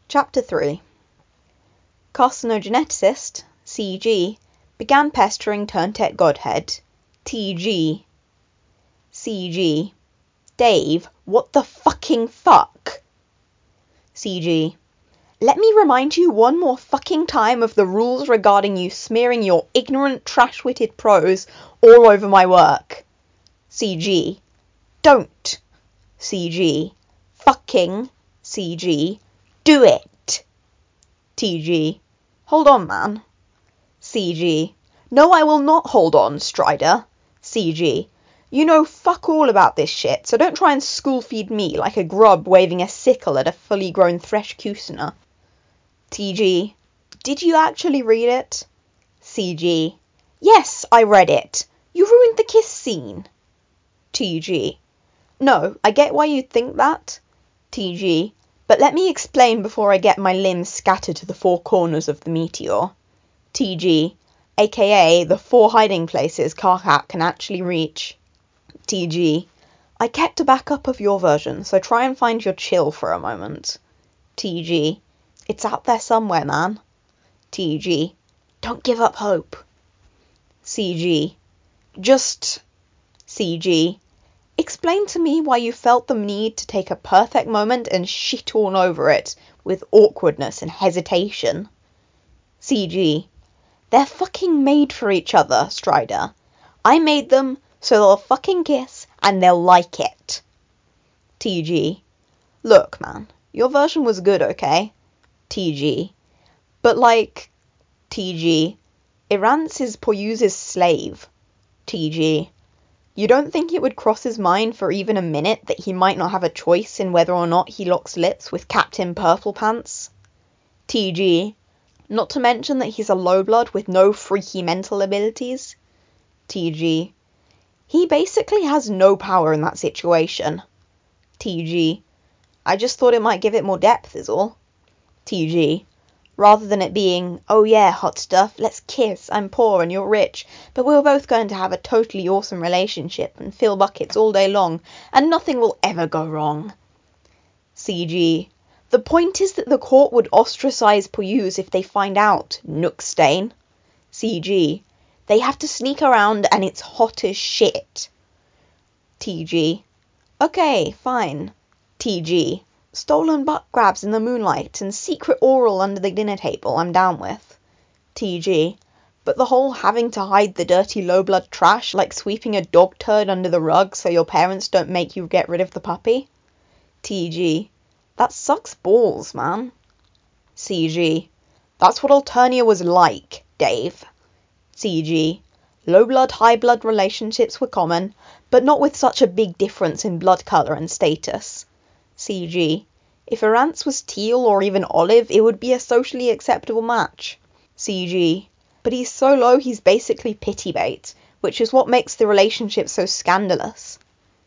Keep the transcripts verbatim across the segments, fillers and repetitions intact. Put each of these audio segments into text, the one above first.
Chapter three. Carcinogeneticist, C G, began pestering Turntet Godhead, T G. C G. Dave, what the fucking fuck? C G. Let me remind you one more fucking time of the rules regarding you smearing your ignorant, trash-witted prose all over my work. C G. Don't. C G. Fucking. C G. Do it. T G. Hold on, man. C G. No, I will not hold on, Strider. C G. You know fuck all about this shit, so don't try and school-feed me like a grub waving a sickle at a fully grown thresh Kusener. T G. Did you actually read it? C G. Yes, I read it. You ruined the kiss scene. T G. No, I get why you'd think that. T G. But let me explain before I get my limbs scattered to the four corners of the meteor. T G. aka the four hiding places Karkat can actually reach. T G. I kept a backup of your version, so try and find your chill for a moment. T G. It's out there somewhere, man. T G. Don't give up hope. C G. Just... C G. Explain to me why you felt the need to take a perfect moment and shit all over it, with awkwardness and hesitation. C G. They're fucking made for each other, Strider. I made them, so they'll fucking kiss, and they'll like it. T G. Look, man, your version was good, okay? T G. But like... T G. Irance is Poyuse's slave. T G. You don't think it would cross his mind for even a minute that he might not have a choice in whether or not he locks lips with Captain Purple Pants? T G. Not to mention that he's a lowblood with no freaky mental abilities? T G. He basically has no power in that situation. T G. I just thought it might give it more depth is all. T G. Rather than it being, oh yeah, hot stuff, let's kiss, I'm poor and you're rich, but we're both going to have a totally awesome relationship and fill buckets all day long, and nothing will ever go wrong. C G. The point is that the court would ostracize Poyuse if they find out, Nookstain. C G. They have to sneak around and it's hot as shit. T G. Okay, fine. T G. Stolen butt grabs in the moonlight and secret oral under the dinner table I'm down with. T G. But the whole having to hide the dirty low-blood trash like sweeping a dog turd under the rug so your parents don't make you get rid of the puppy? T G. That sucks balls, man. C G. That's what Alternia was like, Dave. C G. Low-blood, high-blood relationships were common, but not with such a big difference in blood colour and status. C G. If Irance was teal or even olive, it would be a socially acceptable match. C G. But he's so low he's basically pity bait, which is what makes the relationship so scandalous.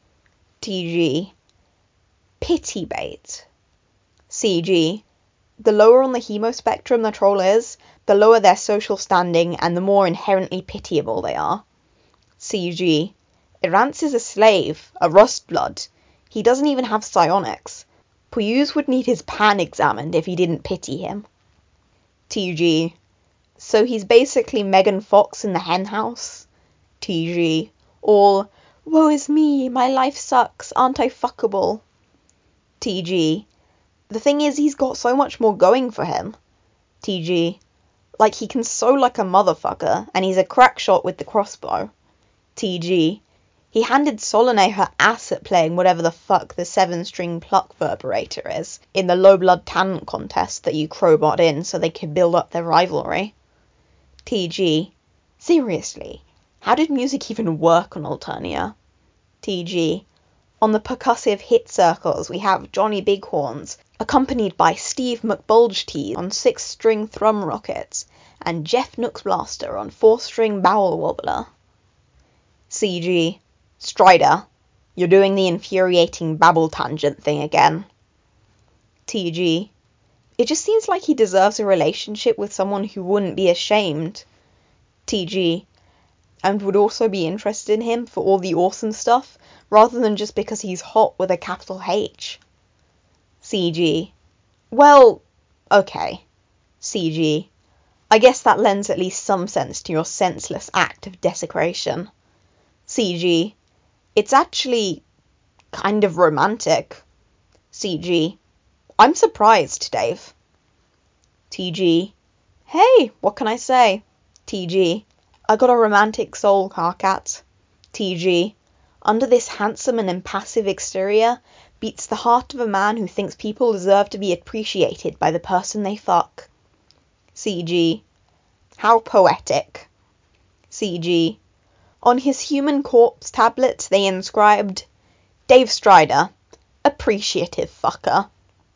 T G. Pity bait. C G. The lower on the hemo spectrum the troll is, the lower their social standing and the more inherently pitiable they are. C G. Irance is a slave, a rustblood. He doesn't even have psionics. Poyuse would need his pan examined if he didn't pity him. T G. So he's basically Megan Fox in the hen house? T G. All, woe is me, my life sucks, aren't I fuckable? T G. The thing is he's got so much more going for him. T G. Like he can sew like a motherfucker, and he's a crack shot with the crossbow. T G. He handed Solange her ass at playing whatever the fuck the seven-string pluck verberator is in the low-blood talent contest that you crowbarred in so they could build up their rivalry. T G. Seriously, how did music even work on Alternia? T G. On the percussive hit circles we have Johnny Bighorns, accompanied by Steve McBulge on six-string thrum rockets, and Jeff Nooks Blaster on four-string bowel wobbler. C G. Strider, you're doing the infuriating babble tangent thing again. T G. It just seems like he deserves a relationship with someone who wouldn't be ashamed. T G. And would also be interested in him for all the awesome stuff, rather than just because he's hot with a capital H. C G. Well, Okay. C G. I guess that lends at least some sense to your senseless act of desecration. C G. It's actually kind of romantic. C G. I'm surprised, Dave. T G. Hey, what can I say? T G. I got a romantic soul, Karkat. T G. Under this handsome and impassive exterior beats the heart of a man who thinks people deserve to be appreciated by the person they fuck. C G. How poetic. C G. On his human corpse tablet they inscribed, Dave Strider, appreciative fucker.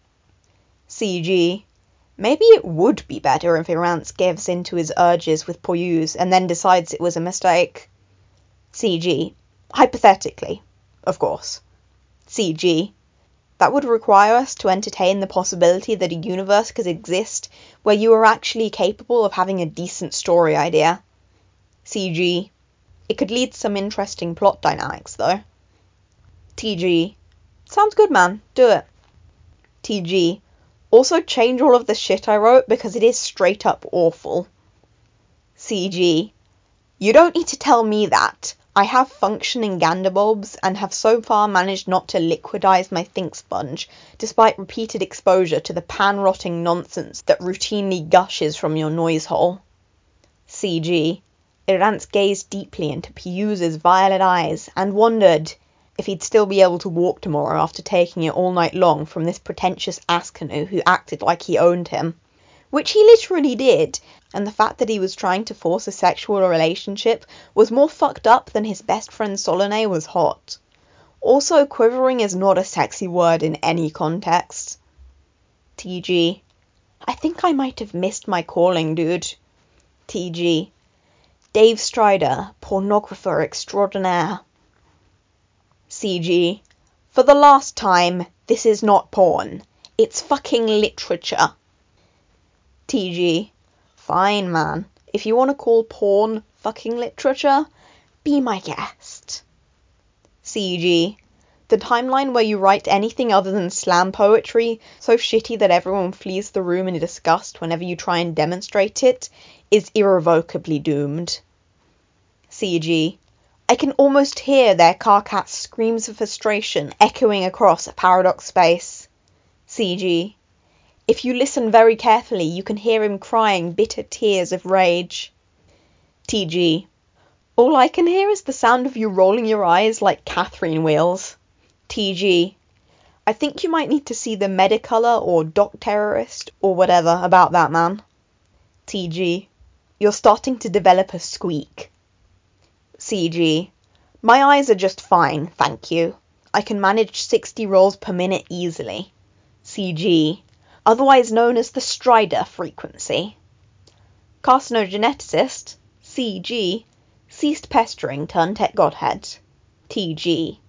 C G. Maybe it would be better if Irance gives in to his urges with Poyuz and then decides it was a mistake. C G. Hypothetically, of course. C G. That would require us to entertain the possibility that a universe could exist where you are actually capable of having a decent story idea. C G. It could lead to some interesting plot dynamics, though. T G. Sounds good, man. Do it. T G. Also change all of the shit I wrote because it is straight up awful. C G. You don't need to tell me that. I have functioning Gandabobs and have so far managed not to liquidize my think sponge, despite repeated exposure to the pan-rotting nonsense that routinely gushes from your noise hole. C G. Irance gazed deeply into Poyuz's violet eyes and wondered if he'd still be able to walk tomorrow after taking it all night long from this pretentious ass-canoe who acted like he owned him. Which he literally did, and the fact that he was trying to force a sexual relationship was more fucked up than his best friend Solonay was hot. Also, quivering is not a sexy word in any context. T G. I think I might have missed my calling, dude. T G. Dave Strider, pornographer extraordinaire. C G. For the last time, this is not porn. It's fucking literature. T G. Fine, man. If you want to call porn fucking literature, be my guest. C G. The timeline where you write anything other than slam poetry, so shitty that everyone flees the room in disgust whenever you try and demonstrate it, is irrevocably doomed. C G. I can almost hear their Karkat's screams of frustration echoing across a paradox space. C G. If you listen very carefully, you can hear him crying bitter tears of rage. T G. All I can hear is the sound of you rolling your eyes like Catherine wheels. T G. I think you might need to see the Medicolor or Doc Terrorist or whatever about that, man. T G. You're starting to develop a squeak. C G. My eyes are just fine, thank you. I can manage sixty rolls per minute easily. C G. Otherwise known as the Strider frequency. Carcinogeneticist, C G, ceased pestering Turntech Godhead. T G.